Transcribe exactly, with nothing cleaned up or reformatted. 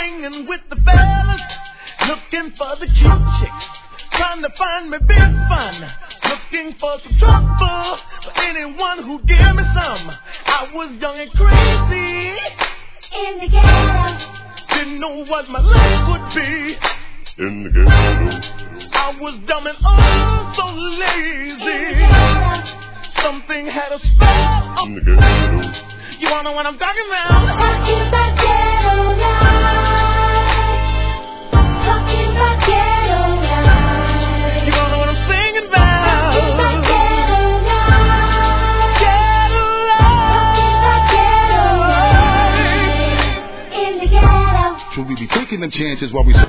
hanging with the fellas, looking for the cute chicks, trying to find me big fun, looking for some trouble, for anyone who give me some. I was young and crazy, in the ghetto, didn't know what my life would be. In the ghetto, I was dumb and oh so lazy. Something had a spell. in the ghetto. You wanna know what I'm talking about? talking about ghetto life, talking about ghetto life, You wanna know what I'm singing about? talking about ghetto life, Ghetto talking about ghetto life, in the ghetto. Should we be taking them chances while we